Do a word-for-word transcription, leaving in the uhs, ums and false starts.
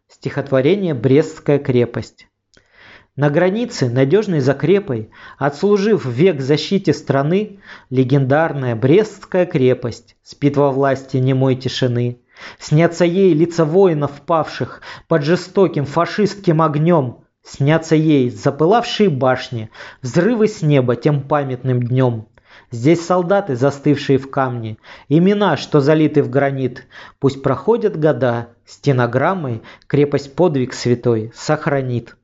Стихотворение «Брестская крепость». На границе, надежной закрепой, отслужив век защите страны, легендарная Брестская крепость спит во власти немой тишины. Снятся ей лица воинов павших под жестоким фашистским огнем, снятся ей запылавшие башни, взрывы с неба тем памятным днем. Здесь солдаты, застывшие в камне, имена, что залиты в гранит. Пусть проходят года, стенограммой крепость подвиг святой сохранит.